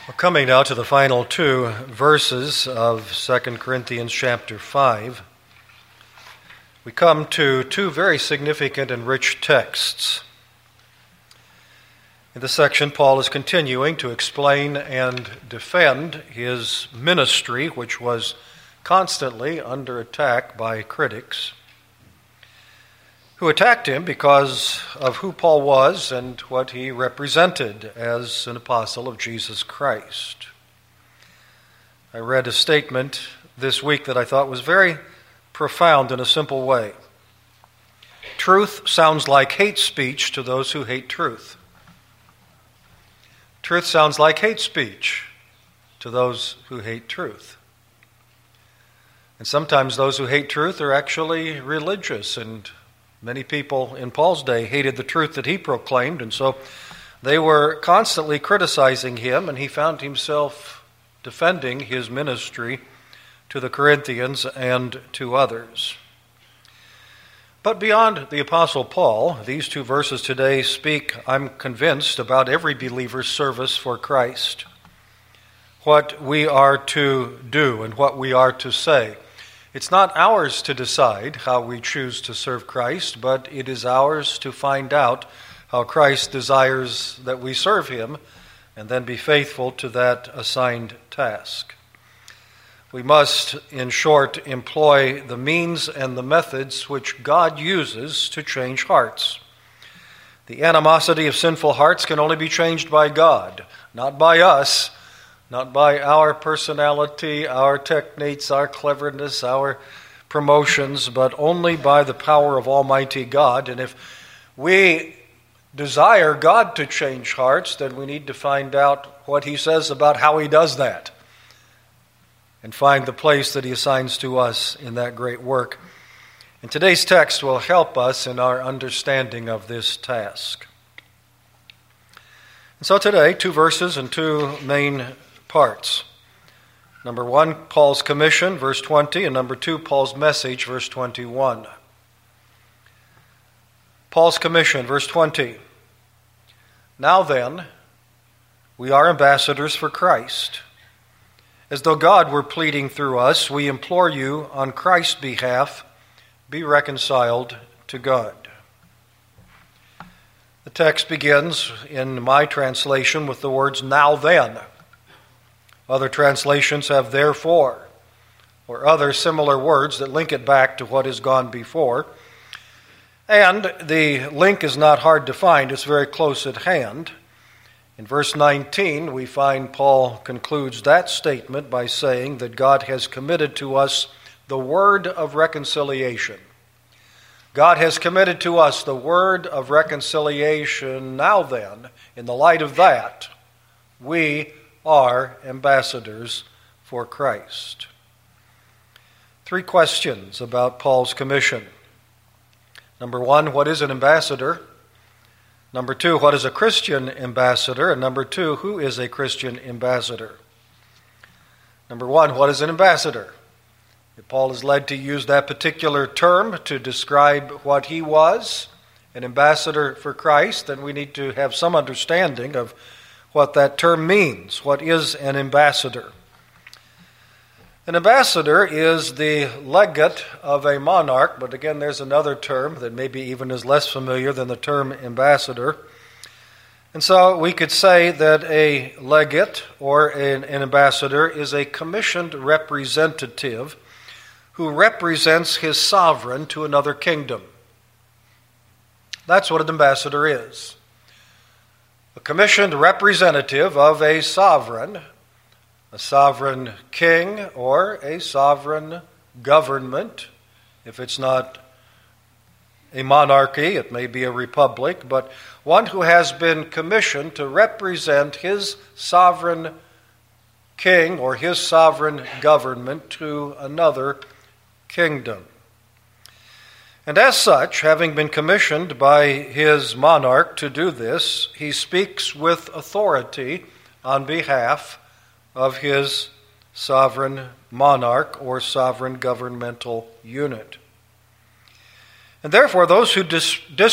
We're coming now to the final two verses of 2 Corinthians chapter 5. We come to two very significant and rich texts. In this section, Paul is continuing to explain and defend his ministry, which was constantly under attack by critics, who attacked him because of who Paul was and what he represented as an apostle of Jesus Christ. I read a statement this week that I thought was very profound in a simple way. Truth sounds like hate speech to those who hate truth. Truth sounds like hate speech to those who hate truth. And sometimes those who hate truth are actually religious, and many people in Paul's day hated the truth that he proclaimed, and so they were constantly criticizing him, and he found himself defending his ministry to the Corinthians and to others. But beyond the Apostle Paul, these two verses today speak, I'm convinced, about every believer's service for Christ, what we are to do and what we are to say. It's not ours to decide how we choose to serve Christ, but it is ours to find out how Christ desires that we serve him and then be faithful to that assigned task. We must, in short, employ the means and the methods which God uses to change hearts. The animosity of sinful hearts can only be changed by God, not by us, not by our personality, our techniques, our cleverness, our promotions, but only by the power of Almighty God. And if we desire God to change hearts, then we need to find out what he says about how he does that and find the place that he assigns to us in that great work. And today's text will help us in our understanding of this task. And so today, two verses and two main parts. Number 1, Paul's commission, verse 20, and number 2, Paul's message, verse 21. Paul's commission, verse 20. Now then, we are ambassadors for Christ. As though God were pleading through us, we implore you on Christ's behalf, be reconciled to God. The text begins in my translation with the words, now then. Other translations have therefore, or other similar words that link it back to what has gone before. And the link is not hard to find. It's very close at hand. In verse 19, we find Paul concludes that statement by saying that God has committed to us the word of reconciliation. God has committed to us the word of reconciliation. Now then, in the light of that, we are ambassadors for Christ. 3 questions about Paul's commission. Number 1, what is an ambassador? Number 2, what is a Christian ambassador? And number 2, who is a Christian ambassador? Number 1, what is an ambassador? If Paul is led to use that particular term to describe what he was, an ambassador for Christ, then we need to have some understanding of what that term means. What is an ambassador? An ambassador is the legate of a monarch, but again, there's another term that maybe even is less familiar than the term ambassador. And so we could say that a legate or an ambassador is a commissioned representative who represents his sovereign to another kingdom. That's what an ambassador is. A commissioned representative of a sovereign king or a sovereign government. If it's not a monarchy, it may be a republic, but one who has been commissioned to represent his sovereign king or his sovereign government to another kingdom. And as such, having been commissioned by his monarch to do this, he speaks with authority on behalf of his sovereign monarch or sovereign governmental unit. And therefore, those who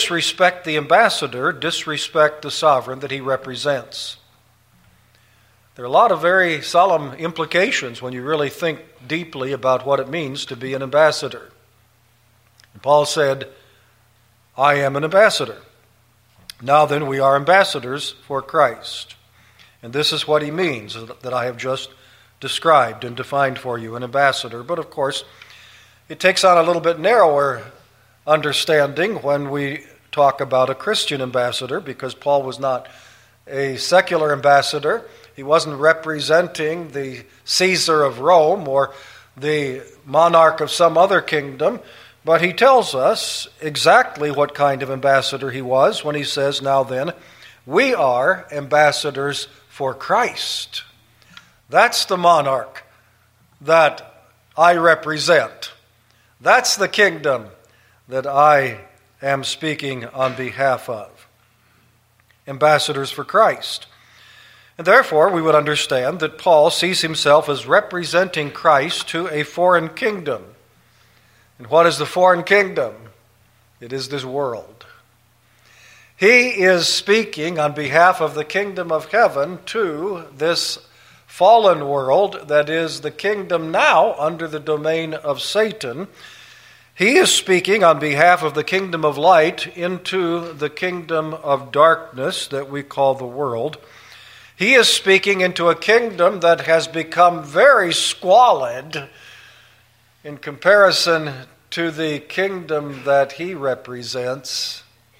disrespect the ambassador disrespect the sovereign that he represents. There are a lot of very solemn implications when you really think deeply about what it means to be an ambassador. And Paul said, I am an ambassador. Now then, we are ambassadors for Christ. And this is what he means that I have just described and defined for you, an ambassador. But of course, it takes on a little bit narrower understanding when we talk about a Christian ambassador, because Paul was not a secular ambassador. He wasn't representing the Caesar of Rome or the monarch of some other kingdom, but he tells us exactly what kind of ambassador he was when he says, now then, we are ambassadors for Christ. That's the monarch that I represent. That's the kingdom that I am speaking on behalf of. Ambassadors for Christ. And therefore, we would understand that Paul sees himself as representing Christ to a foreign kingdom. And what is the foreign kingdom? It is this world. He is speaking on behalf of the kingdom of heaven to this fallen world that is the kingdom now under the domain of Satan. He is speaking on behalf of the kingdom of light into the kingdom of darkness that we call the world. He is speaking into a kingdom that has become very squalid in comparison to the kingdom that he represents.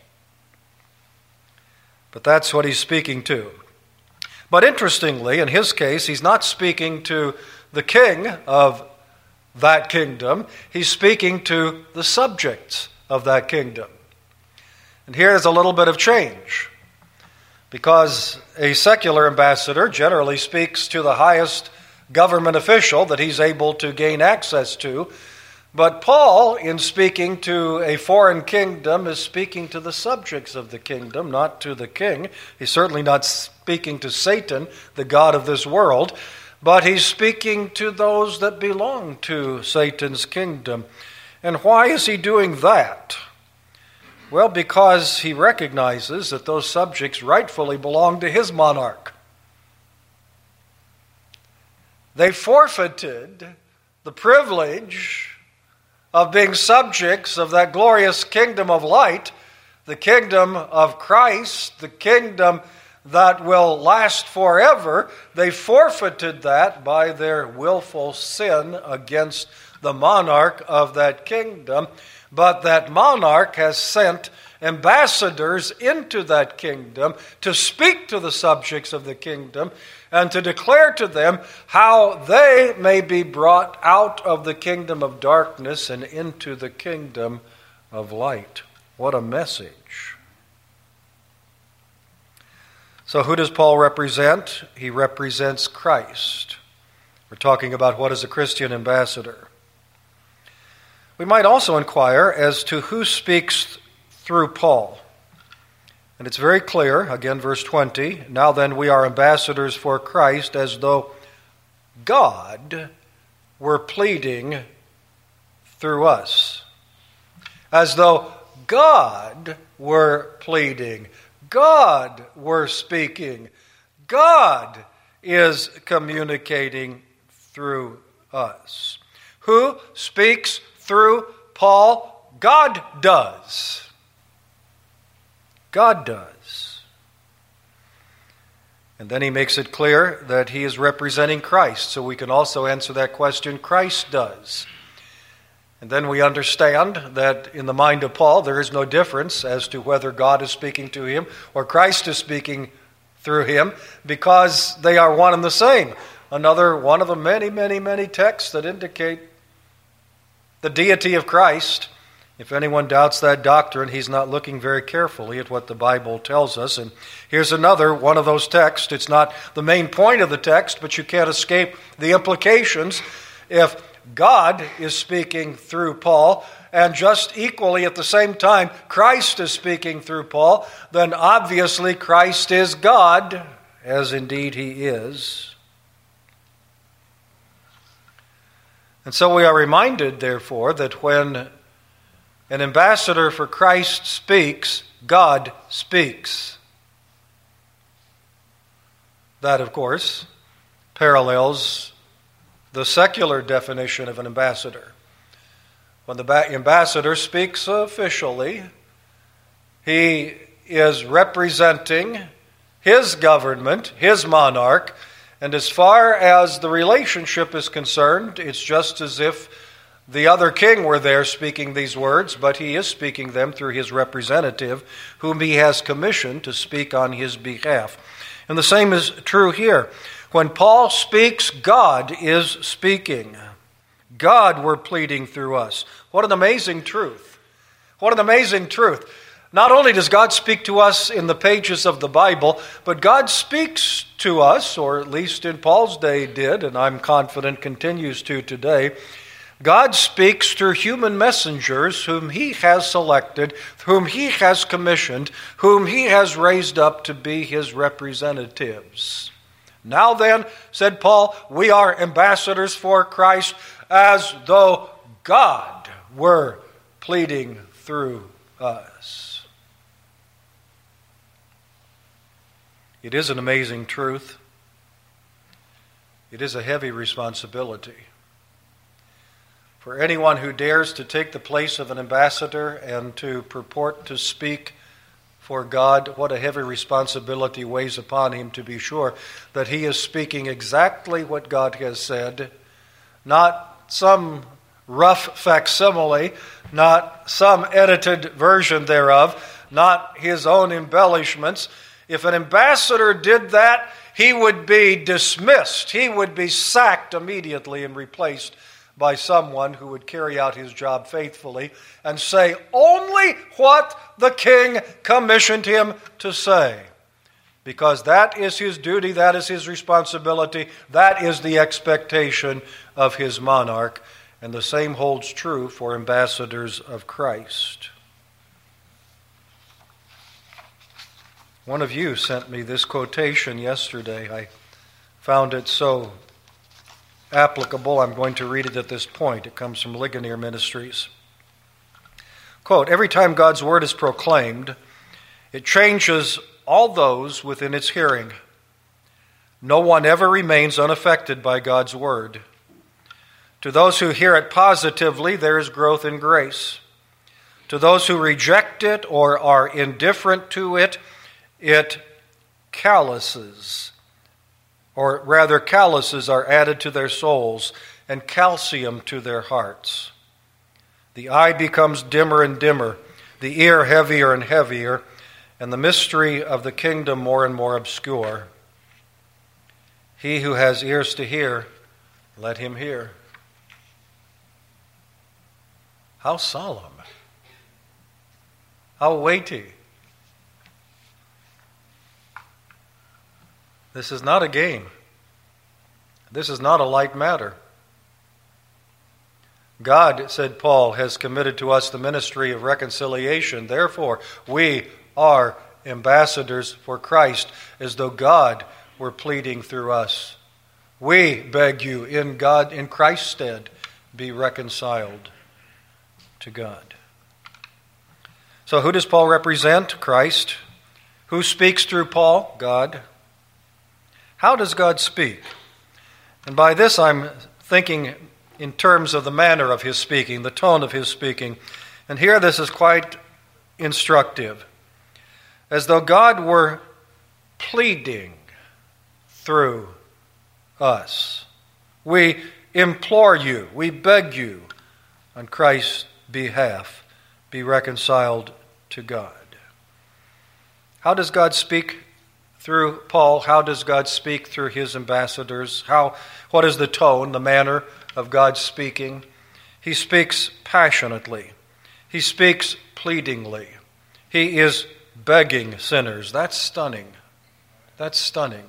But that's what he's speaking to. But interestingly, in his case, he's not speaking to the king of that kingdom. He's speaking to the subjects of that kingdom. And here's a little bit of change. Because a secular ambassador generally speaks to the highest government official that he's able to gain access to. But Paul, in speaking to a foreign kingdom, is speaking to the subjects of the kingdom, not to the king. He's certainly not speaking to Satan, the god of this world, but he's speaking to those that belong to Satan's kingdom. And why is he doing that? Well, because he recognizes that those subjects rightfully belong to his monarch. They forfeited the privilege of being subjects of that glorious kingdom of light, the kingdom of Christ, the kingdom that will last forever. They forfeited that by their willful sin against the monarch of that kingdom. But that monarch has sent ambassadors into that kingdom to speak to the subjects of the kingdom and to declare to them how they may be brought out of the kingdom of darkness and into the kingdom of light. What a message. So who does Paul represent? He represents Christ. We're talking about what is a Christian ambassador. We might also inquire as to who speaks through Paul. And it's very clear, again, verse 20, now then we are ambassadors for Christ as though God were pleading through us. As though God were pleading. God were speaking. God is communicating through us. Who speaks through Paul? God does. God does. And then he makes it clear that he is representing Christ. So we can also answer that question, Christ does. And then we understand that in the mind of Paul, there is no difference as to whether God is speaking to him or Christ is speaking through him, because they are one and the same. Another one of the many, many, many texts that indicate the deity of Christ. If anyone doubts that doctrine, he's not looking very carefully at what the Bible tells us. And here's another one of those texts. It's not the main point of the text, but you can't escape the implications. If God is speaking through Paul, and just equally at the same time Christ is speaking through Paul, then obviously Christ is God, as indeed he is. And so we are reminded, therefore, that when an ambassador for Christ speaks, God speaks. That, of course, parallels the secular definition of an ambassador. When the ambassador speaks officially, he is representing his government, his monarch, and as far as the relationship is concerned, it's just as if the other king were there speaking these words, but he is speaking them through his representative, whom he has commissioned to speak on his behalf. And the same is true here. When Paul speaks, God is speaking. God were pleading through us. What an amazing truth. What an amazing truth. Not only does God speak to us in the pages of the Bible, but God speaks to us, or at least in Paul's day did, and I'm confident continues to today. God speaks through human messengers whom he has selected, whom he has commissioned, whom he has raised up to be his representatives. Now then, said Paul, we are ambassadors for Christ, as though God were pleading through us. It is an amazing truth. It is a heavy responsibility. For anyone who dares to take the place of an ambassador and to purport to speak for God, what a heavy responsibility weighs upon him to be sure that he is speaking exactly what God has said, not some rough facsimile, not some edited version thereof, not his own embellishments. If an ambassador did that, he would be dismissed. He would be sacked immediately and replaced by someone who would carry out his job faithfully and say only what the king commissioned him to say. Because that is his duty, that is his responsibility, that is the expectation of his monarch. And the same holds true for ambassadors of Christ. One of you sent me this quotation yesterday. I found it so applicable, I'm going to read it at this point. It comes from Ligonier Ministries. Quote, every time God's word is proclaimed, it changes all those within its hearing. No one ever remains unaffected by God's word. To those who hear it positively, there is growth in grace. To those who reject it or are indifferent to it, it calluses. Or rather, calluses are added to their souls and calcium to their hearts. The eye becomes dimmer and dimmer, the ear heavier and heavier, and the mystery of the kingdom more and more obscure. He who has ears to hear, let him hear. How solemn. How weighty. This is not a game. This is not a light matter. God, said Paul, has committed to us the ministry of reconciliation. Therefore, we are ambassadors for Christ, as though God were pleading through us. We beg you, in Christ's stead, be reconciled to God. So who does Paul represent? Christ. Who speaks through Paul? God. How does God speak? And by this I'm thinking in terms of the manner of his speaking, the tone of his speaking. And here this is quite instructive. As though God were pleading through us. We implore you, we beg you, on Christ's behalf, be reconciled to God. How does God speak through Paul? How does God speak through his ambassadors? What is the tone, the manner of God's speaking? He speaks passionately. He speaks pleadingly. He is begging sinners. That's stunning. That's stunning.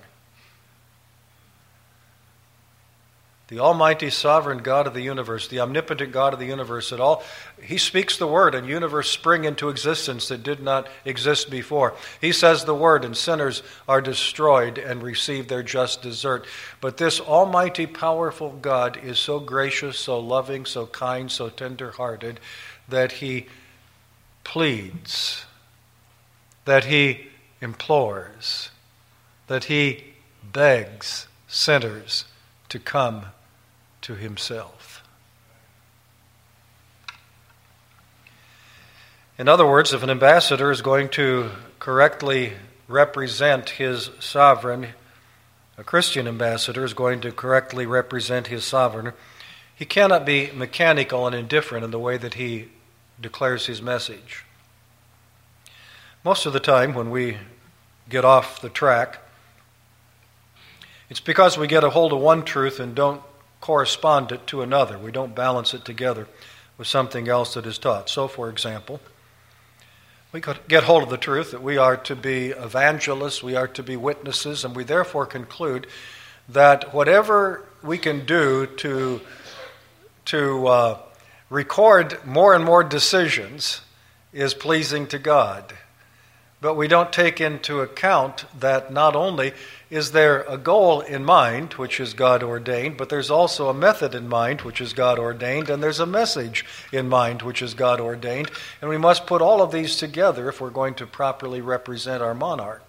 The almighty sovereign God of the universe, the omnipotent God of the universe at all, he speaks the word and universe spring into existence that did not exist before. He says the word and sinners are destroyed and receive their just desert. But this almighty powerful God is so gracious, so loving, so kind, so tender-hearted that he pleads, that he implores, that he begs sinners to come to himself. In other words, if an ambassador is going to correctly represent his sovereign, a Christian ambassador is going to correctly represent his sovereign, he cannot be mechanical and indifferent in the way that he declares his message. Most of the time when we get off the track, it's because we get a hold of one truth and don't correspond it to another. We don't balance it together with something else that is taught. So, for example, we could get hold of the truth that we are to be evangelists, we are to be witnesses, and we therefore conclude that whatever we can do to record more and more decisions is pleasing to God. But we don't take into account that not only is there a goal in mind, which is God ordained, but there's also a method in mind, which is God ordained, and there's a message in mind, which is God ordained. And we must put all of these together if we're going to properly represent our monarch.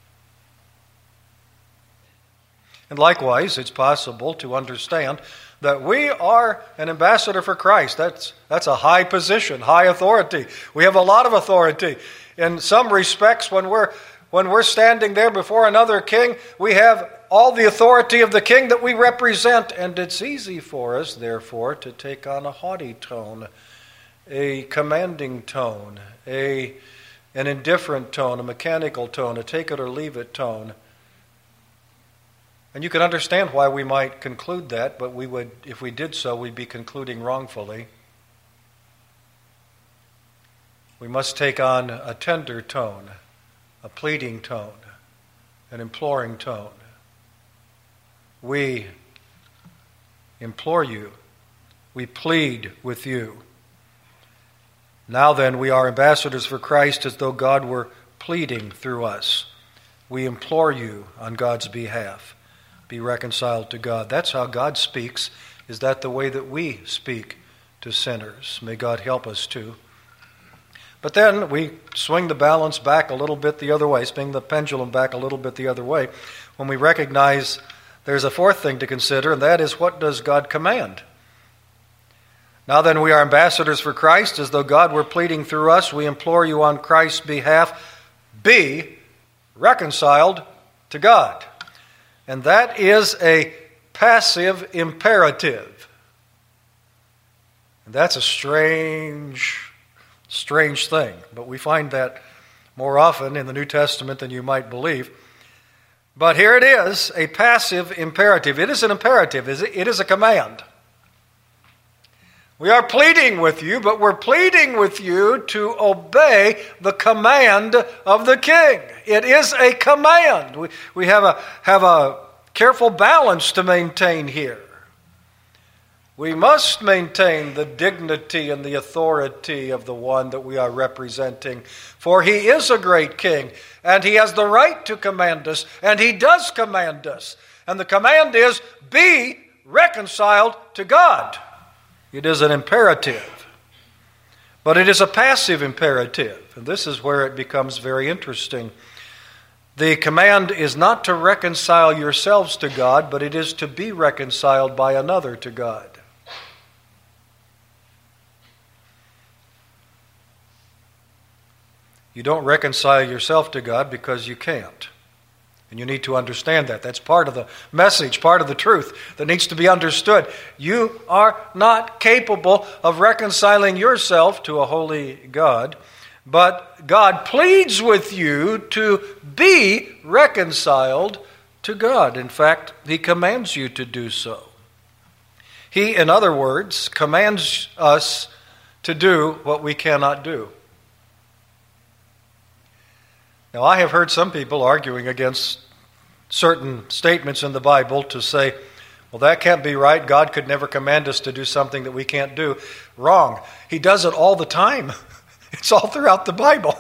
And likewise, it's possible to understand that we are an ambassador for Christ. That's a high position, high authority. We have a lot of authority. In some respects, when we're standing there before another king, we have all the authority of the king that we represent, and it's easy for us, therefore, to take on a haughty tone, a commanding tone, an indifferent tone, a mechanical tone, a take-it-or-leave-it tone. And you can understand why we might conclude that, but we would, if we did so, we'd be concluding wrongfully. We must take on a tender tone, a pleading tone, an imploring tone. We implore you. We plead with you. Now then, we are ambassadors for Christ as though God were pleading through us. We implore you on God's behalf. Be reconciled to God. That's how God speaks. Is that the way that we speak to sinners? May God help us to. But then we swing the balance back a little bit the other way, swing the pendulum back a little bit the other way, when we recognize there's a fourth thing to consider, and that is, what does God command? Now then, we are ambassadors for Christ, as though God were pleading through us. We implore you on Christ's behalf, be reconciled to God. And that is a passive imperative. And that's a strange thing, but we find that more often in the New Testament than you might believe. But here it is, a passive imperative. It is an imperative. It is a command. We are pleading with you, but we're pleading with you to obey the command of the king. It is a command. We have a careful balance to maintain here. We must maintain the dignity and the authority of the one that we are representing, for he is a great king, and he has the right to command us, and he does command us. And the command is, be reconciled to God. It is an imperative, but it is a passive imperative, and this is where it becomes very interesting. The command is not to reconcile yourselves to God, but it is to be reconciled by another to God. You don't reconcile yourself to God because you can't. And you need to understand that. That's part of the message, part of the truth that needs to be understood. You are not capable of reconciling yourself to a holy God, but God pleads with you to be reconciled to God. In fact, he commands you to do so. He, in other words, commands us to do what we cannot do. Now, I have heard some people arguing against certain statements in the Bible to say, well, that can't be right. God could never command us to do something that we can't do. Wrong. He does it all the time. It's all throughout the Bible.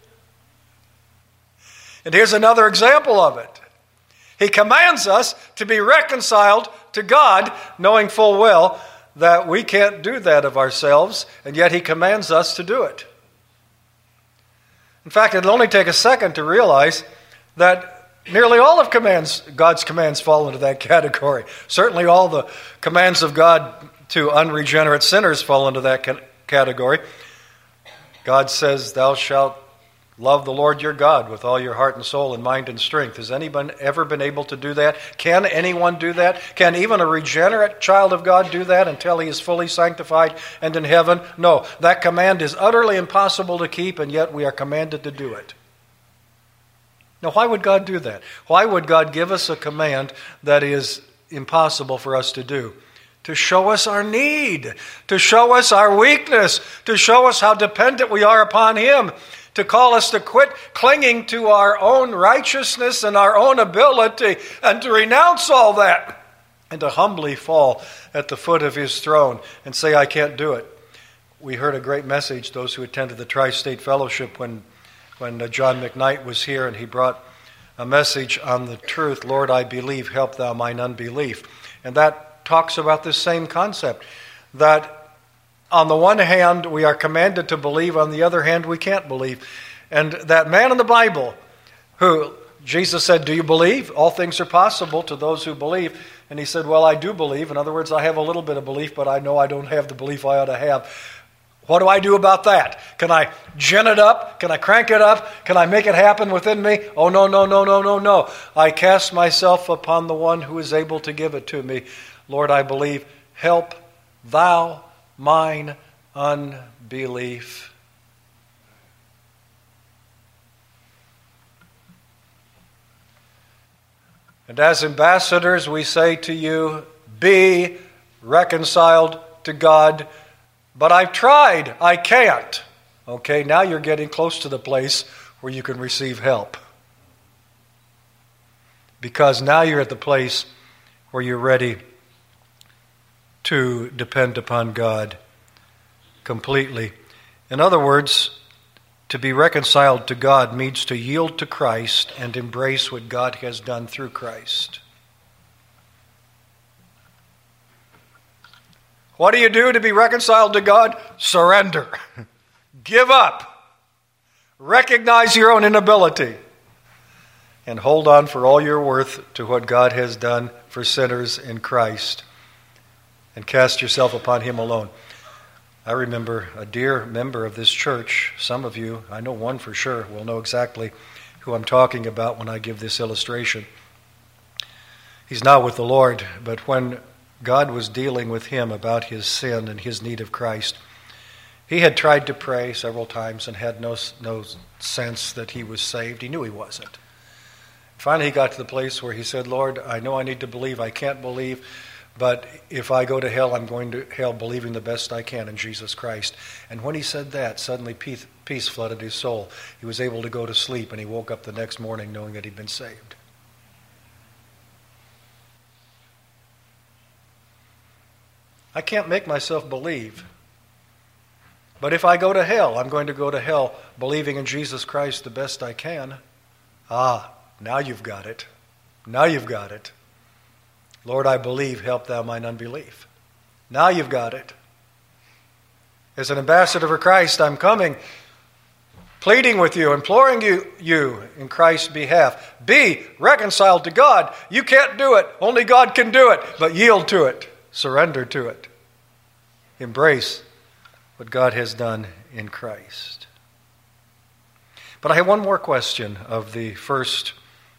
And here's another example of it. He commands us to be reconciled to God, knowing full well that we can't do that of ourselves, and yet he commands us to do it. In fact, it'll only take a second to realize that Nearly all of God's commands fall into that category. Certainly all the commands of God to unregenerate sinners fall into that category. God says, thou shalt love the Lord your God with all your heart and soul and mind and strength. Has anyone ever been able to do that? Can anyone do that? Can even a regenerate child of God do that until he is fully sanctified and in heaven? No, that command is utterly impossible to keep, and yet we are commanded to do it. Now, why would God do that? Why would God give us a command that is impossible for us to do? To show us our need, to show us our weakness, to show us how dependent we are upon Him, to call us to quit clinging to our own righteousness and our own ability and to renounce all that and to humbly fall at the foot of His throne and say, I can't do it. We heard a great message, those who attended the Tri-State Fellowship, when John McKnight was here, and he brought a message on the truth, Lord, I believe, help thou mine unbelief. And that talks about this same concept, that on the one hand, we are commanded to believe, on the other hand, we can't believe. And that man in the Bible, who Jesus said, do you believe? All things are possible to those who believe. And he said, well, I do believe. In other words, I have a little bit of belief, but I know I don't have the belief I ought to have. What do I do about that? Can I gin it up? Can I crank it up? Can I make it happen within me? Oh, no, no, no, no, no, no. I cast myself upon the one who is able to give it to me. Lord, I believe. Help thou mine unbelief. And as ambassadors, we say to you, be reconciled to God. But I've tried. I can't. Okay, now you're getting close to the place where you can receive help. Because now you're at the place where you're ready to depend upon God completely. In other words, to be reconciled to God means to yield to Christ and embrace what God has done through Christ. What do you do to be reconciled to God? Surrender. Give up. Recognize your own inability. And hold on for all you're worth to what God has done for sinners in Christ. And cast yourself upon Him alone. I remember a dear member of this church, some of you, I know one for sure, will know exactly who I'm talking about when I give this illustration. He's now with the Lord, but when God was dealing with him about his sin and his need of Christ, he had tried to pray several times and had no sense that he was saved. He knew he wasn't. Finally, he got to the place where he said, Lord, I know I need to believe. I can't believe, but if I go to hell, I'm going to hell believing the best I can in Jesus Christ. And when he said that, suddenly peace flooded his soul. He was able to go to sleep, and he woke up the next morning knowing that he'd been saved. I can't make myself believe. But if I go to hell, I'm going to go to hell believing in Jesus Christ the best I can. Now you've got it. Now you've got it. Lord, I believe, help thou mine unbelief. Now you've got it. As an ambassador for Christ, I'm coming, pleading with you, imploring you in Christ's behalf. Be reconciled to God. You can't do it. Only God can do it. But yield to it. Surrender to it. Embrace what God has done in Christ. But I have one more question of the first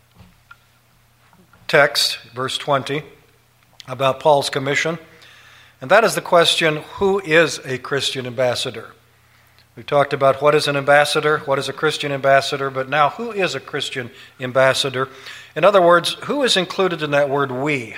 text, verse 20, about Paul's commission. And that is the question, who is a Christian ambassador? We talked about what is an ambassador, what is a Christian ambassador, but now who is a Christian ambassador? In other words, who is included in that word we?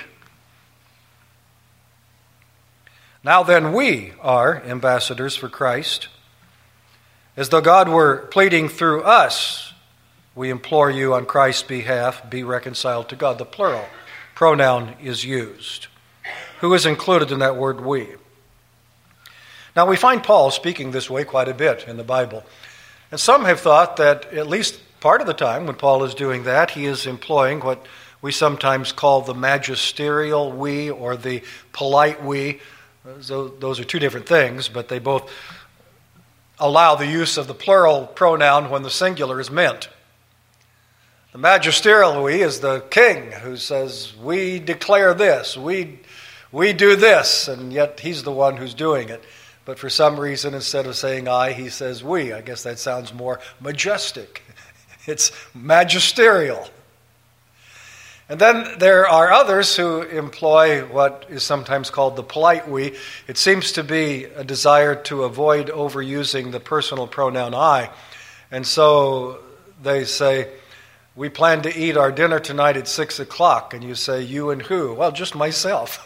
Now then, we are ambassadors for Christ. As though God were pleading through us, we implore you on Christ's behalf, be reconciled to God. The plural pronoun is used. Who is included in that word we? Now we find Paul speaking this way quite a bit in the Bible. And some have thought that at least part of the time when Paul is doing that, he is employing what we sometimes call the magisterial we or the polite we. Those are two different things, but they both allow the use of the plural pronoun when the singular is meant. The magisterial we is the king who says, we declare this, we do this, and yet he's the one who's doing it. But for some reason, instead of saying I, he says we. I guess that sounds more majestic. It's magisterial. And then there are others who employ what is sometimes called the polite we. It seems to be a desire to avoid overusing the personal pronoun I. And so they say, we plan to eat our dinner tonight at 6 o'clock. And you say, you and who? Well, just myself.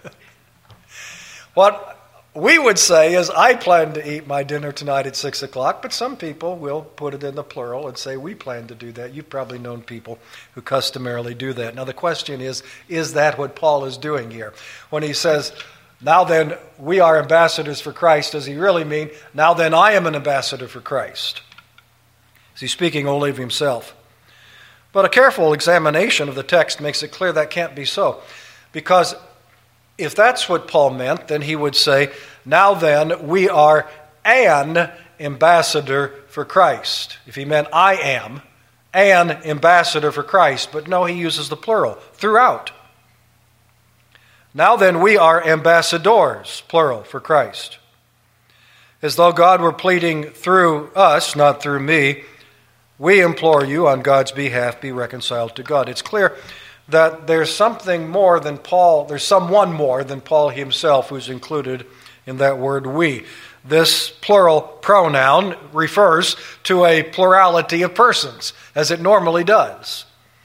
What we would say is, I plan to eat my dinner tonight at 6 o'clock, but some people will put it in the plural and say, we plan to do that. You've probably known people who customarily do that. Now the question is that what Paul is doing here? When he says, now then, we are ambassadors for Christ, does he really mean, now then, I am an ambassador for Christ? Is he speaking only of himself? But a careful examination of the text makes it clear that can't be so. Because if that's what Paul meant, then he would say, now then, we are an ambassador for Christ. If he meant I am an ambassador for Christ. But no, he uses the plural, throughout. Now then, we are ambassadors, plural, for Christ. As though God were pleading through us, not through me, we implore you on God's behalf, be reconciled to God. It's clear that there's something more than Paul, there's someone more than Paul himself who's included in that word we. This plural pronoun refers to a plurality of persons, as it normally does.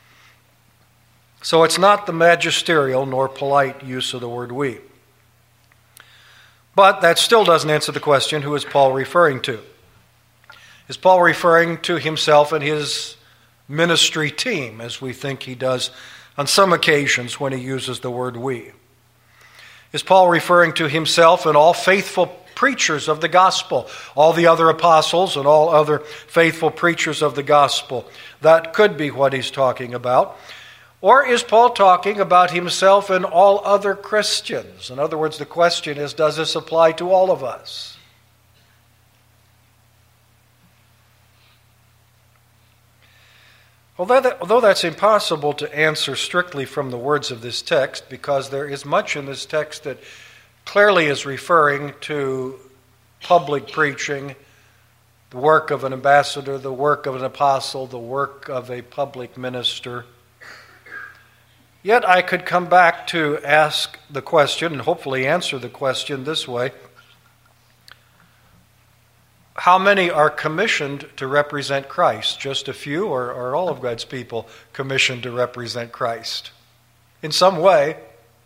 So it's not the magisterial nor polite use of the word we. But that still doesn't answer the question, who is Paul referring to? Is Paul referring to himself and his ministry team, as we think he does on some occasions when he uses the word we? Is Paul referring to himself and all faithful preachers of the gospel, all the other apostles and all other faithful preachers of the gospel? That could be what he's talking about. Or is Paul talking about himself and all other Christians? In other words, the question is, does this apply to all of us? Although that's impossible to answer strictly from the words of this text, because there is much in this text that clearly is referring to public preaching, the work of an ambassador, the work of an apostle, the work of a public minister. Yet I could come back to ask the question, and hopefully answer the question this way: how many are commissioned to represent Christ? Just a few, or are all of God's people commissioned to represent Christ? In some way.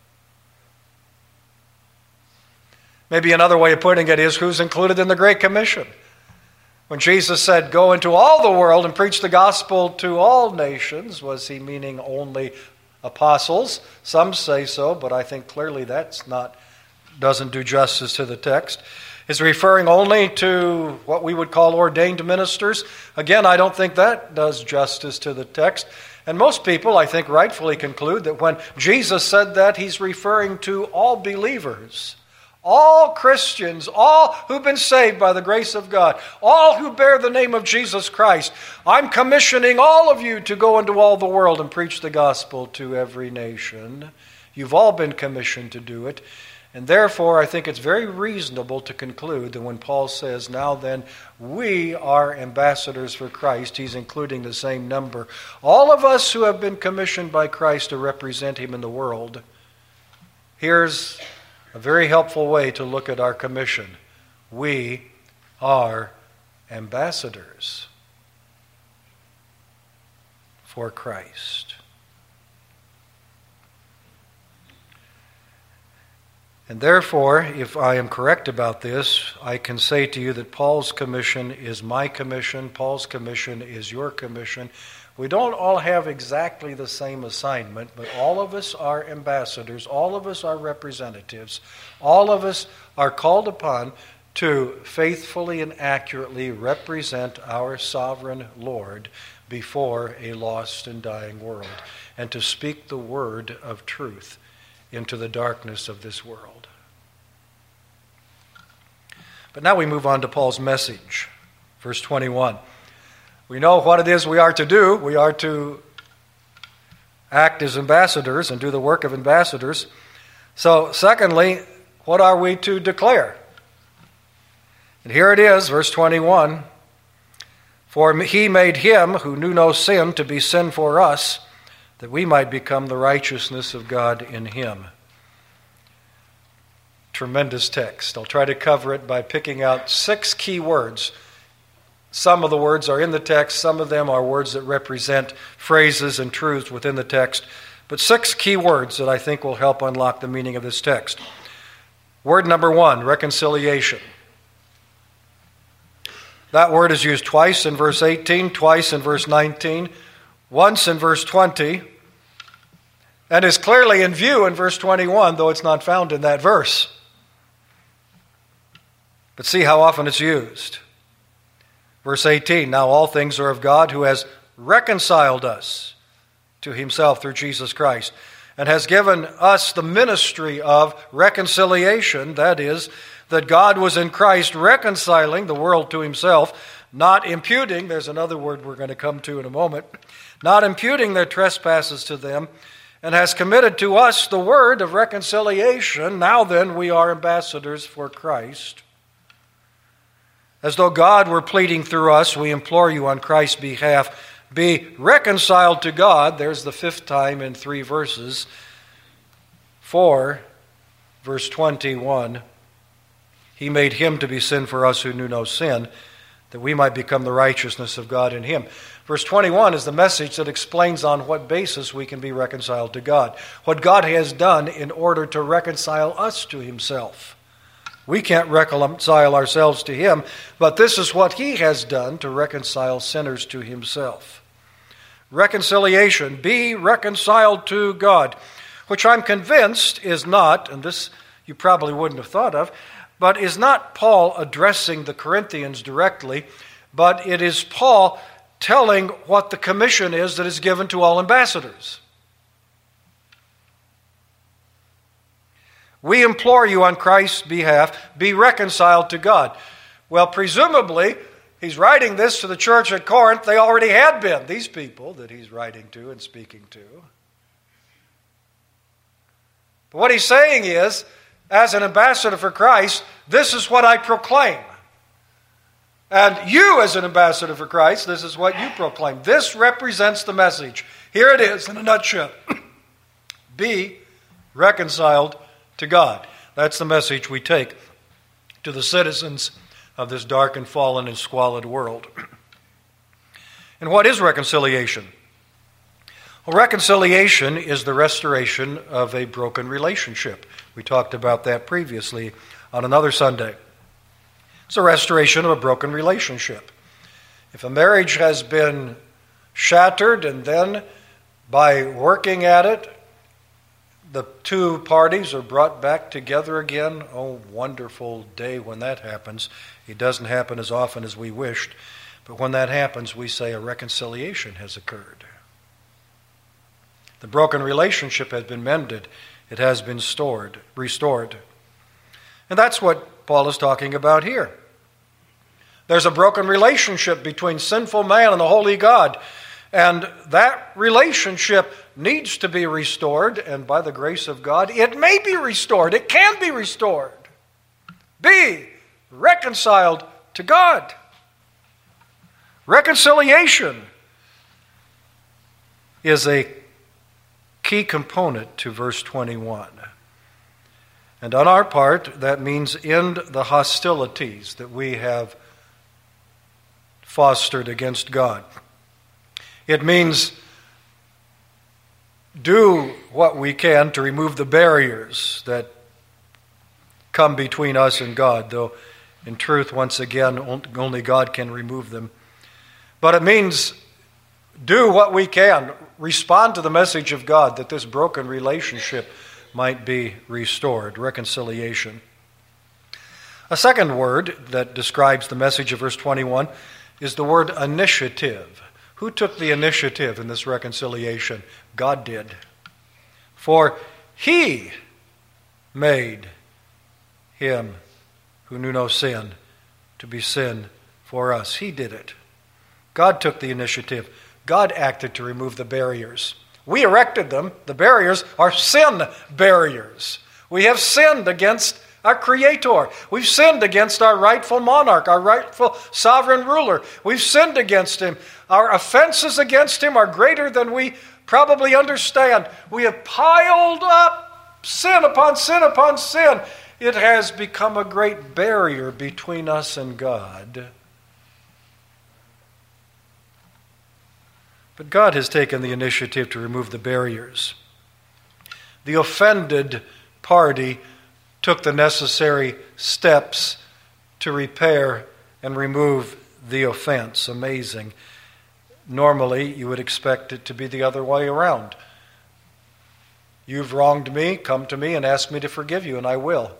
Maybe another way of putting it is, who's included in the Great Commission? When Jesus said, go into all the world and preach the gospel to all nations, was he meaning only apostles? Some say so, but I think clearly doesn't do justice to the text. Is referring only to what we would call ordained ministers? Again, I don't think that does justice to the text. And most people, I think, rightfully conclude that when Jesus said that, he's referring to all believers, all Christians, all who've been saved by the grace of God, all who bear the name of Jesus Christ. I'm commissioning all of you to go into all the world and preach the gospel to every nation. You've all been commissioned to do it. And therefore, I think it's very reasonable to conclude that when Paul says, now then, we are ambassadors for Christ, he's including the same number. All of us who have been commissioned by Christ to represent him in the world. Here's a very helpful way to look at our commission. We are ambassadors for Christ. And therefore, if I am correct about this, I can say to you that Paul's commission is my commission. Paul's commission is your commission. We don't all have exactly the same assignment, but all of us are ambassadors. All of us are representatives. All of us are called upon to faithfully and accurately represent our sovereign Lord before a lost and dying world, and to speak the word of truth into the darkness of this world. But now we move on to Paul's message. Verse 21. We know what it is we are to do. We are to act as ambassadors and do the work of ambassadors. So, secondly, what are we to declare? And here it is, verse 21. For he made him who knew no sin to be sin for us, that we might become the righteousness of God in him. Tremendous text. I'll try to cover it by picking out 6 key words. Some of the words are in the text. Some of them are words that represent phrases and truths within the text. But 6 key words that I think will help unlock the meaning of this text. Word number 1, reconciliation. That word is used twice in verse 18, twice in verse 19, once in verse 20, and is clearly in view in verse 21, though it's not found in that verse. But see how often it's used. Verse 18, now all things are of God who has reconciled us to himself through Jesus Christ and has given us the ministry of reconciliation, that is, that God was in Christ reconciling the world to himself, not imputing, there's another word we're going to come to in a moment, not imputing their trespasses to them, and has committed to us the word of reconciliation. Now then, we are ambassadors for Christ. As though God were pleading through us, we implore you on Christ's behalf, be reconciled to God. There's the 5th time in 3 verses. 4, verse 21, he made him to be sin for us who knew no sin, that we might become the righteousness of God in him. Verse 21 is the message that explains on what basis we can be reconciled to God. What God has done in order to reconcile us to himself. We can't reconcile ourselves to him, but this is what he has done to reconcile sinners to himself. Reconciliation, be reconciled to God, which I'm convinced is not, and this you probably wouldn't have thought of, but is not Paul addressing the Corinthians directly, but it is Paul telling what the commission is that is given to all ambassadors. We implore you on Christ's behalf, be reconciled to God. Well, presumably, he's writing this to the church at Corinth. They already had been, these people that he's writing to and speaking to. But what he's saying is, as an ambassador for Christ, this is what I proclaim. And you, as an ambassador for Christ, this is what you proclaim. This represents the message. Here it is in a nutshell. Be reconciled to God. That's the message we take to the citizens of this dark and fallen and squalid world. And what is reconciliation? Well, reconciliation is the restoration of a broken relationship. We talked about that previously on another Sunday. It's a restoration of a broken relationship. If a marriage has been shattered and then by working at it, the 2 parties are brought back together again, oh, wonderful day when that happens. It doesn't happen as often as we wished, but when that happens, we say a reconciliation has occurred. The broken relationship has been mended. It has been restored. And that's what Paul is talking about here. There's a broken relationship between sinful man and the holy God. And that relationship needs to be restored. And by the grace of God, it may be restored. It can be restored. Be reconciled to God. Reconciliation is a key component to verse 21. And on our part, that means end the hostilities that we have fostered against God. It means do what we can to remove the barriers that come between us and God, though in truth, once again, only God can remove them. But it means do what we can, respond to the message of God that this broken relationship might be restored, reconciliation. A second word that describes the message of verse 21 is the word initiative. Who took the initiative in this reconciliation? God did. For he made him who knew no sin to be sin for us. He did it. God took the initiative. God acted to remove the barriers. We erected them. The barriers are sin barriers. We have sinned against our Creator. We've sinned against our rightful monarch, our rightful sovereign ruler. We've sinned against Him. Our offenses against Him are greater than we probably understand. We have piled up sin upon sin upon sin. It has become a great barrier between us and God. But God has taken the initiative to remove the barriers. The offended party took the necessary steps to repair and remove the offense. Amazing. Normally, you would expect it to be the other way around. You've wronged me, come to me and ask me to forgive you, and I will.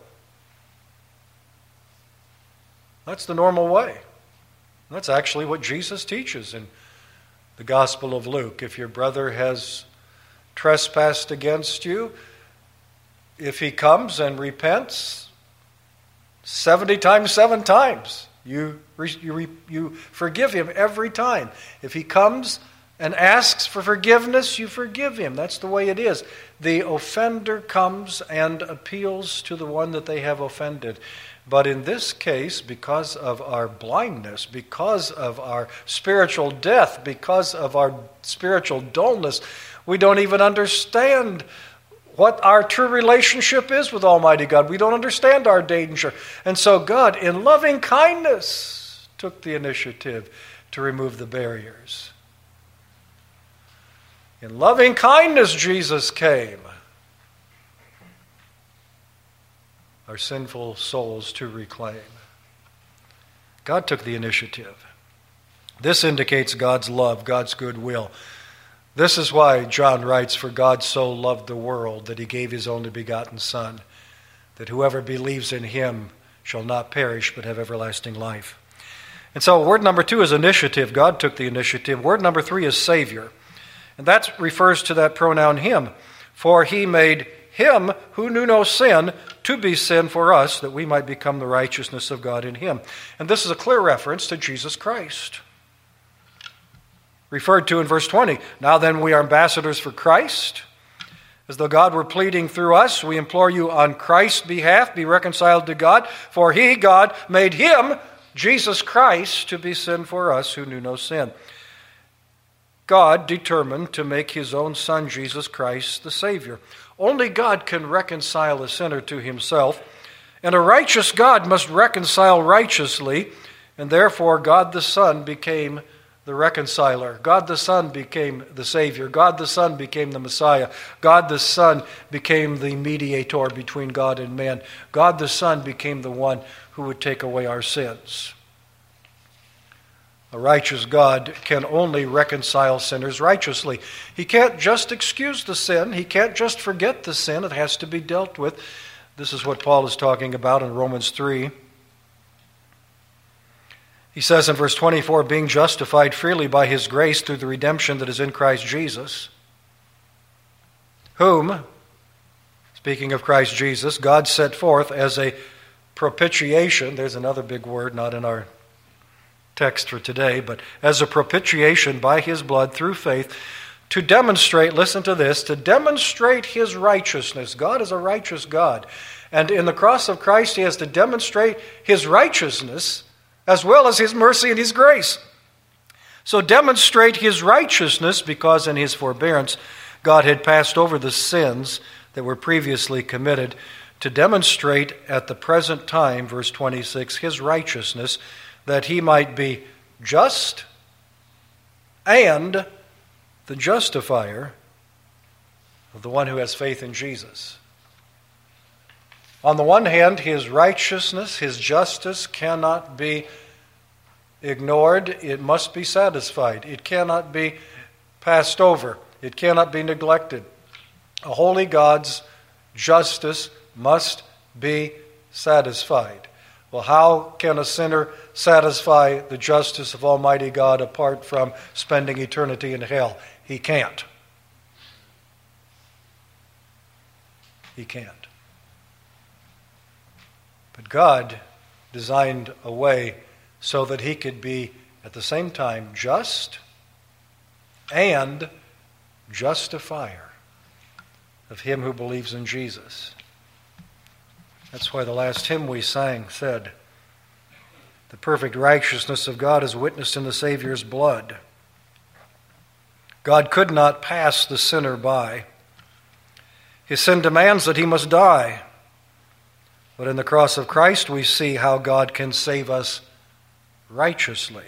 That's the normal way. That's actually what Jesus teaches in the Gospel of Luke. If your brother has trespassed against you, if he comes and repents 70 times, 7 times, you forgive him every time. If he comes and asks for forgiveness, you forgive him. That's the way it is. The offender comes and appeals to the one that they have offended. But in this case, because of our blindness, because of our spiritual death, because of our spiritual dullness, we don't even understand what our true relationship is with Almighty God. We don't understand our danger. And so God, in loving kindness, took the initiative to remove the barriers. In loving kindness, Jesus came, our sinful souls to reclaim. God took the initiative. This indicates God's love, God's goodwill. This is why John writes, "For God so loved the world that He gave His only begotten Son, that whoever believes in Him shall not perish but have everlasting life." And so word number 2 is initiative. God took the initiative. Word number 3 is Savior. And that refers to that pronoun Him. For He made Him who knew no sin to be sin for us, that we might become the righteousness of God in Him. And this is a clear reference to Jesus Christ. Referred to in verse 20. Now then, we are ambassadors for Christ. As though God were pleading through us, we implore you on Christ's behalf, be reconciled to God. For He, God, made Him, Jesus Christ, to be sin for us who knew no sin. God determined to make His own Son, Jesus Christ, the Savior. Only God can reconcile a sinner to Himself, and a righteous God must reconcile righteously, and therefore God the Son became the reconciler. God the Son became the Savior. God the Son became the Messiah. God the Son became the mediator between God and man. God the Son became the one who would take away our sins. A righteous God can only reconcile sinners righteously. He can't just excuse the sin. He can't just forget the sin. It has to be dealt with. This is what Paul is talking about in Romans 3. He says in verse 24, being justified freely by His grace through the redemption that is in Christ Jesus, whom, speaking of Christ Jesus, God set forth as a propitiation. There's another big word, not in our text for today, but as a propitiation by His blood through faith to demonstrate, listen to this, to demonstrate His righteousness. God is a righteous God. And in the cross of Christ, He has to demonstrate His righteousness as well as His mercy and His grace. So demonstrate His righteousness because in His forbearance, God had passed over the sins that were previously committed to demonstrate at the present time, verse 26, His righteousness, that He might be just and the justifier of the one who has faith in Jesus. On the one hand, His righteousness, His justice cannot be ignored. It must be satisfied. It cannot be passed over. It cannot be neglected. A holy God's justice must be satisfied. Well, how can a sinner satisfy the justice of Almighty God apart from spending eternity in hell? He can't. He can't. But God designed a way so that He could be at the same time just and justifier of him who believes in Jesus. That's why the last hymn we sang said, the perfect righteousness of God is witnessed in the Savior's blood. God could not pass the sinner by. His sin demands that he must die. But in the cross of Christ we see how God can save us righteously.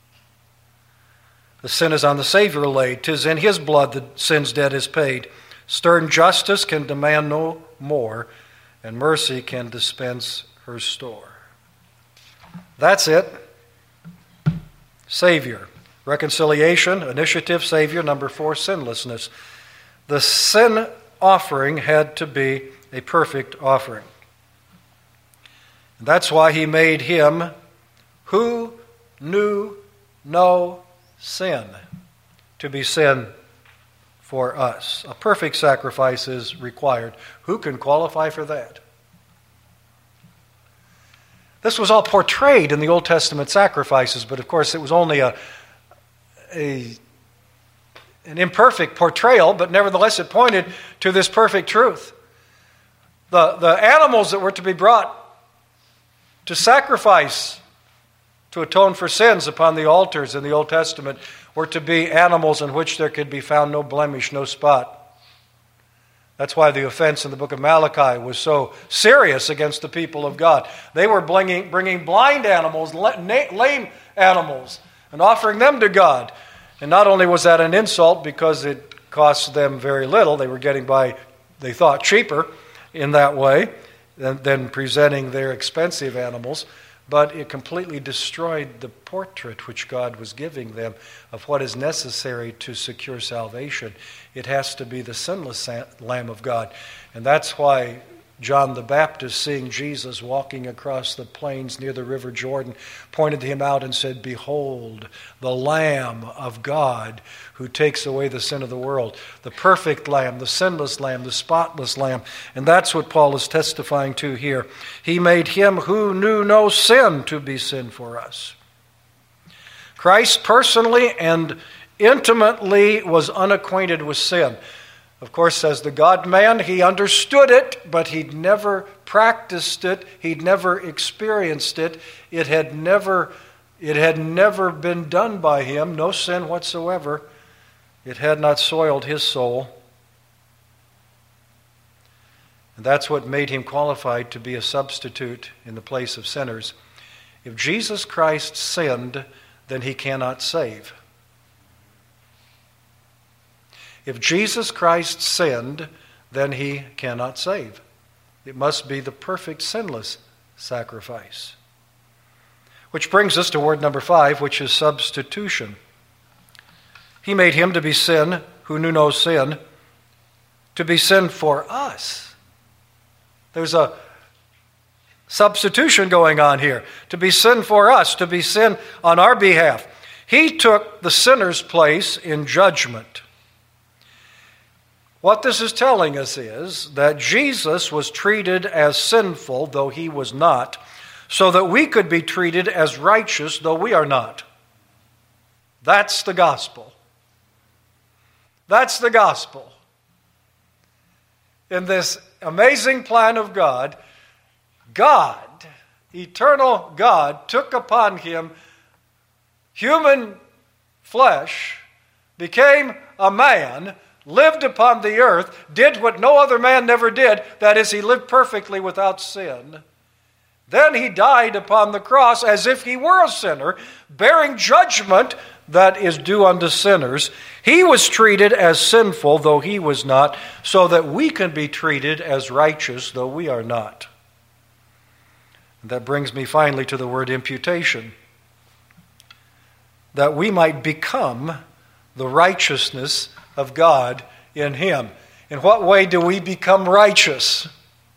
The sin is on the Savior laid. 'Tis in his blood the sin's debt is paid. Stern justice can demand no more, and mercy can dispense her store. That's it. Savior. Reconciliation, initiative, Savior. Number 4, sinlessness. The sin offering had to be a perfect offering. That's why he made him who knew no sin to be sin for us. A perfect sacrifice is required. Who can qualify for that? This was all portrayed in the Old Testament sacrifices, but of course it was only an imperfect portrayal, but nevertheless it pointed to this perfect truth. The animals that were to be brought to sacrifice to atone for sins upon the altars in the Old Testament were to be animals in which there could be found no blemish, no spot. That's why the offense in the book of Malachi was so serious against the people of God. They were bringing blind animals, lame animals, and offering them to God. And not only was that an insult because it cost them very little, they were getting by, they thought, cheaper in that way than presenting their expensive animals, but it completely destroyed the portrait which God was giving them of what is necessary to secure salvation. It has to be the sinless Lamb of God. And that's why John the Baptist, seeing Jesus walking across the plains near the river Jordan, pointed him out and said, "Behold, the Lamb of God who takes away the sin of the world." The perfect Lamb, the sinless Lamb, the spotless Lamb. And that's what Paul is testifying to here. He made him who knew no sin to be sin for us. Christ personally and intimately was unacquainted with sin. Of course, as the God-man, he understood it, but he'd never practiced it. He'd never experienced it. It had never been done by him, no sin whatsoever. It had not soiled his soul. And that's what made him qualified to be a substitute in the place of sinners. If Jesus Christ sinned, then he cannot save. If Jesus Christ sinned, then he cannot save. It must be the perfect sinless sacrifice. Which brings us to word number 5, which is substitution. He made him to be sin who knew no sin, to be sin for us. There's a substitution going on here. To be sin for us, to be sin on our behalf. He took the sinner's place in judgment. What this is telling us is that Jesus was treated as sinful, though he was not, so that we could be treated as righteous, though we are not. That's the gospel. That's the gospel. In this amazing plan of God, God, eternal God, took upon him human flesh, became a man, lived upon the earth, did what no other man never did, that is, he lived perfectly without sin. Then he died upon the cross as if he were a sinner, bearing judgment that is due unto sinners. He was treated as sinful, though he was not, so that we can be treated as righteous, though we are not. And that brings me finally to the word imputation. That we might become the righteousness of God in him. In what way do we become righteous?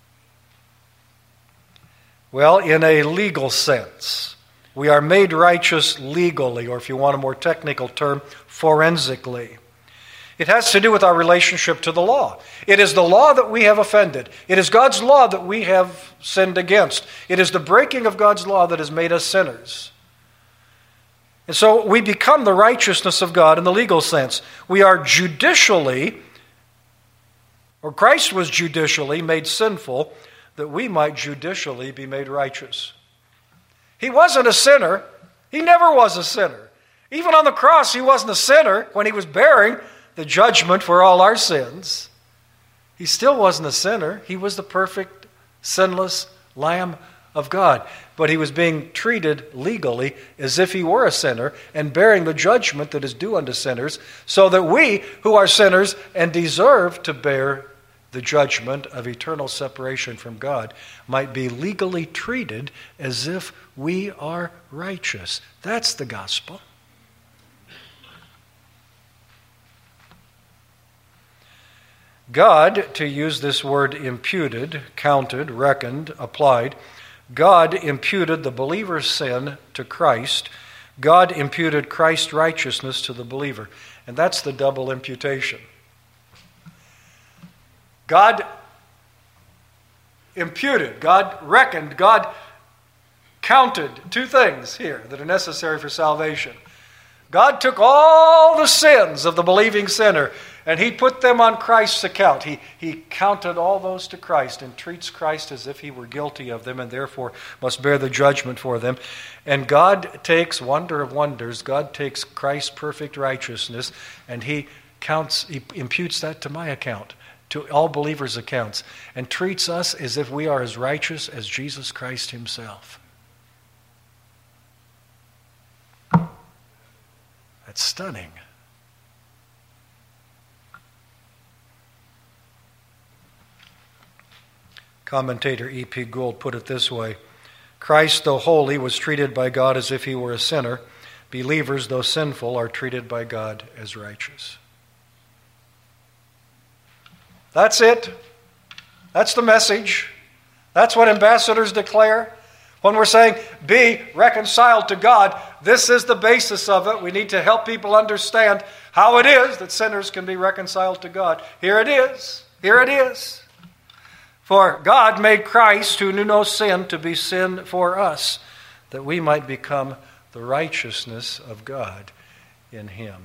Well, in a legal sense. We are made righteous legally, or if you want a more technical term, forensically. It has to do with our relationship to the law. It is the law that we have offended. It is God's law that we have sinned against. It is the breaking of God's law that has made us sinners. And so we become the righteousness of God in the legal sense. We are judicially, or Christ was judicially made sinful that we might judicially be made righteous. He wasn't a sinner. He never was a sinner. Even on the cross, he wasn't a sinner when he was bearing the judgment for all our sins. He still wasn't a sinner. He was the perfect, sinless Lamb of God. But he was being treated legally as if he were a sinner and bearing the judgment that is due unto sinners, so that we, who are sinners and deserve to bear the judgment of eternal separation from God, might be legally treated as if we are righteous. That's the gospel. God, to use this word imputed, counted, reckoned, applied, God imputed the believer's sin to Christ. God imputed Christ's righteousness to the believer. And that's the double imputation. God imputed, God reckoned, God counted two things here that are necessary for salvation. God took all the sins of the believing sinner and he put them on Christ's account. He counted all those to Christ and treats Christ as if he were guilty of them and therefore must bear the judgment for them. And God takes, wonder of wonders, God takes Christ's perfect righteousness and he imputes that to my account, to all believers' accounts, and treats us as if we are as righteous as Jesus Christ himself. That's stunning. Commentator E.P. Gould put it this way: Christ, though holy, was treated by God as if he were a sinner. Believers, though sinful, are treated by God as righteous. That's it. That's the message. That's what ambassadors declare. When we're saying, be reconciled to God, this is the basis of it. We need to help people understand how it is that sinners can be reconciled to God. Here it is. Here it is. For God made Christ, who knew no sin, to be sin for us, that we might become the righteousness of God in him.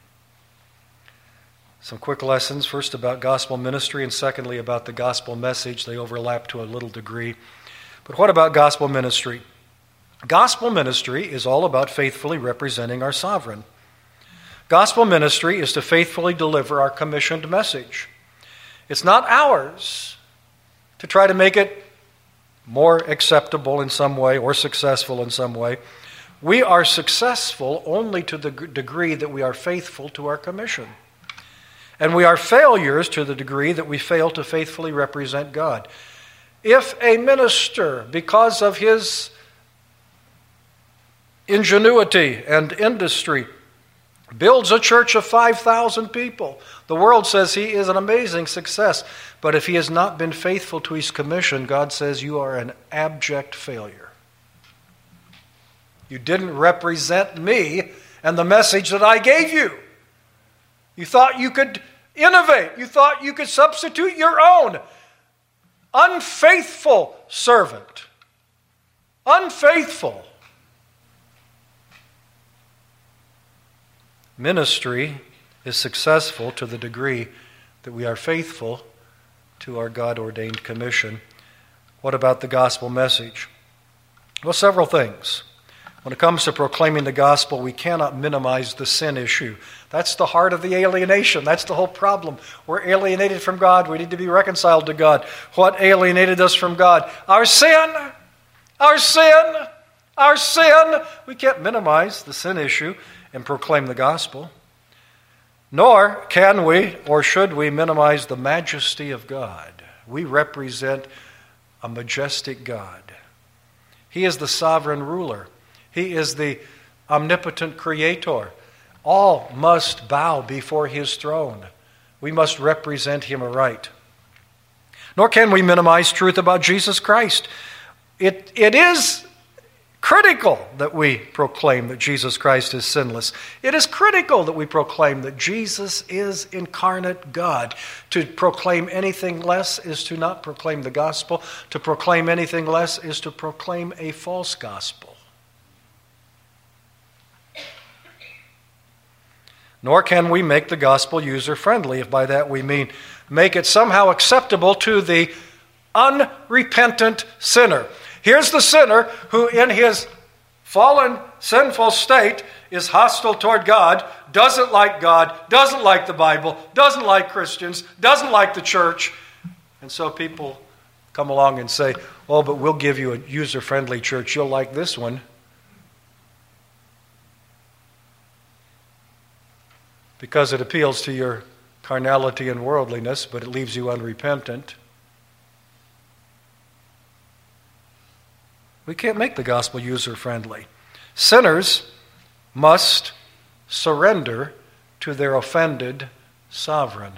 Some quick lessons, first about gospel ministry, and secondly about the gospel message. They overlap to a little degree. But what about gospel ministry? Gospel ministry is all about faithfully representing our sovereign. Gospel ministry is to faithfully deliver our commissioned message. It's not ours to try to make it more acceptable in some way or successful in some way. We are successful only to the degree that we are faithful to our commission. And we are failures to the degree that we fail to faithfully represent God. If a minister, because of his ingenuity and industry, builds a church of 5,000 people, the world says he is an amazing success. But if he has not been faithful to his commission, God says you are an abject failure. You didn't represent me and the message that I gave you. You thought you could innovate. You thought you could substitute your own. Unfaithful servant. Unfaithful. Ministry is successful to the degree that we are faithful to our God-ordained commission. What about the gospel message? Well, several things. When it comes to proclaiming the gospel, we cannot minimize the sin issue. That's the heart of the alienation. That's the whole problem. We're alienated from God. We need to be reconciled to God. What alienated us from God? Our sin. Our sin. Our sin. We can't minimize the sin issue and proclaim the gospel. Nor can we or should we minimize the majesty of God. We represent a majestic God. He is the sovereign ruler. He is the omnipotent creator. All must bow before his throne. We must represent him aright. Nor can we minimize truth about Jesus Christ. It is critical that we proclaim that Jesus Christ is sinless. It is critical that we proclaim that Jesus is incarnate God. To proclaim anything less is to not proclaim the gospel. To proclaim anything less is to proclaim a false gospel. nor can we make the gospel user-friendly, if by that we mean make it somehow acceptable to the unrepentant sinner. Here's the sinner who in his fallen, sinful state is hostile toward God, doesn't like God, doesn't like the Bible, doesn't like Christians, doesn't like the church. And so people come along and say, oh, but we'll give you a user-friendly church. You'll like this one. Because it appeals to your carnality and worldliness, but it leaves you unrepentant. We can't make the gospel user-friendly. Sinners must surrender to their offended sovereign.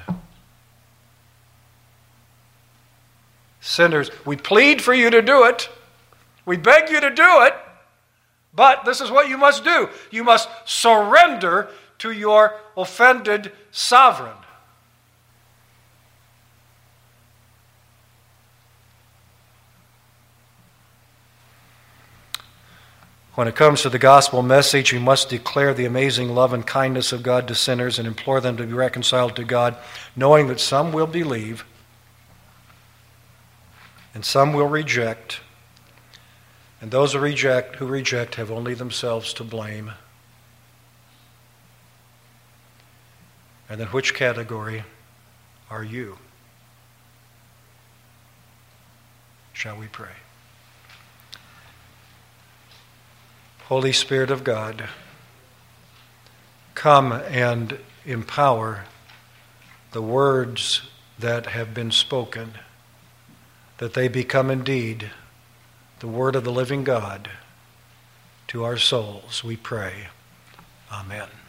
Sinners, we plead for you to do it. We beg you to do it. But this is what you must do. You must surrender to your offended sovereign. When it comes to the gospel message, we must declare the amazing love and kindness of God to sinners and implore them to be reconciled to God, knowing that some will believe and some will reject. And those who reject have only themselves to blame. And in which category are you? Shall we pray? Holy Spirit of God, come and empower the words that have been spoken, that they become indeed the word of the living God to our souls, we pray. Amen.